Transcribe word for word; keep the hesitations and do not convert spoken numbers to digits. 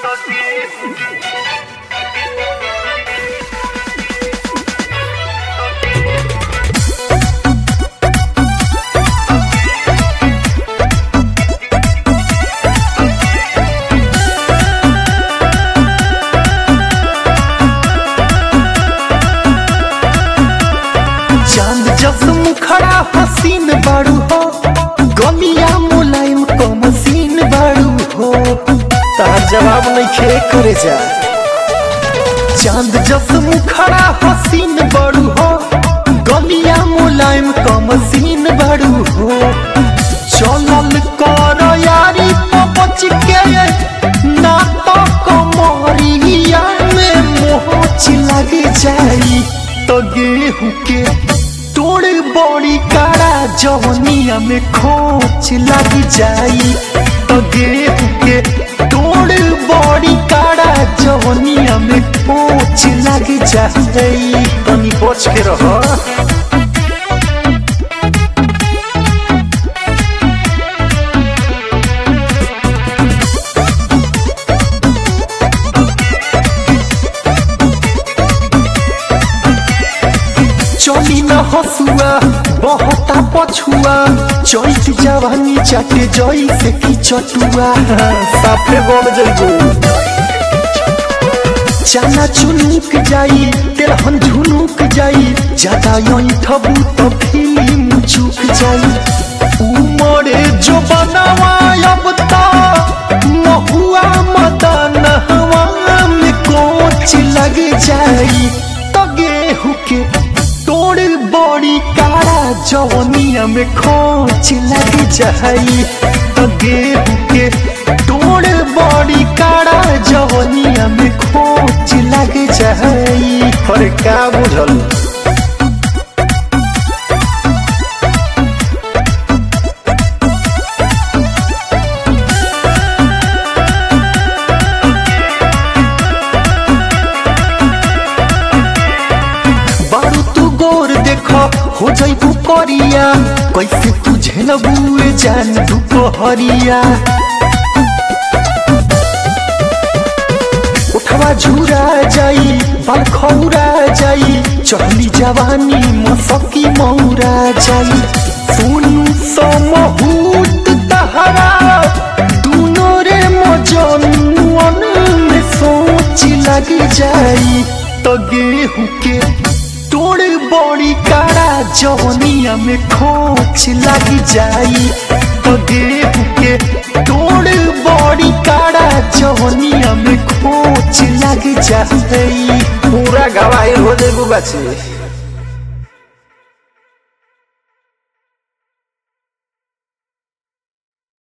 चांद जब मुखड़ा हसीन बाड़ू हो, गलिया मुलायम को मसीन बाड़ू हो। तार जवाब नहीं खे करे जा। चांद जब मुखड़ा हसीन बाड़ू हो, गलिया मुलायम को मसीन बाड़ू हो। चलल कर यारी तो बच के, ना तो कमरिया में मोच लग जाई। तो गेहूं के तोड़ बड़ी काड़ा जवनिया में खोच लग जाई। तो गेहूं के तोड़ बड़ी काड़ा जवनिया में खोच लग जाई। तनी बच के रहो। चली न हसुआ बहुता पछुआ, चैत जवानी चाटे जई से की चटुआ। साफे बन जइबो। चाना चुनुक जाई, तेलहन झुनुक जाई, ज्यादा यही ठबू तो फिल्म चुक जाई। उमरे जो बनावा अब तो महुआ मदन हवा में कोच लग जाई। तो गेहूं के तोड़ बड़ी काड़ा जवनिया में खोच लग जाई। तो गेहूं के तोड़ बड़ी काड़ा जवनिया में खोच लग जाई। अरे का बुझल। हो जाइबू करिया, कैसे तुझे लगुए जान दुपहरिया। उठवा झूरा जाई, बाल खौरा जाई, चढ़ली जवानी मसकी मौरा जाई। सुन समहूत तहरा दूनो रे मजनुअन में सोच लग जाई। तो गेहूं के तोड़ बड़ी काड़ा जवनिया में खोच लग जाई। तो गेहूं के तोड़ बड़ी काड़ा जवनिया में खोच लग जाई। पूरा गवाही हो जाइबू बाची।